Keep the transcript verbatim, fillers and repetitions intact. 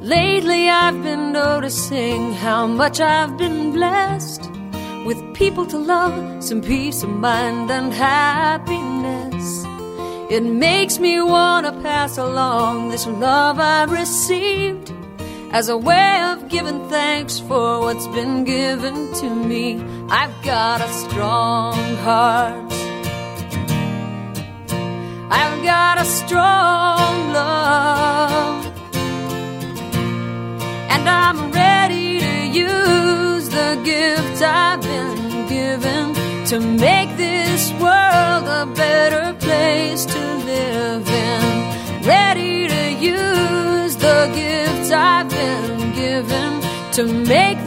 Lately I've been noticing how much I've been blessed with people to love, some peace of mind and happiness. It makes me want to pass along this love I've received as a way of giving thanks for what's been given to me. I've got a strong heart, I've got a strong love, and I'm ready to use the gift I've been given to make this world a better place to live in. Ready to use the gifts I've been given to make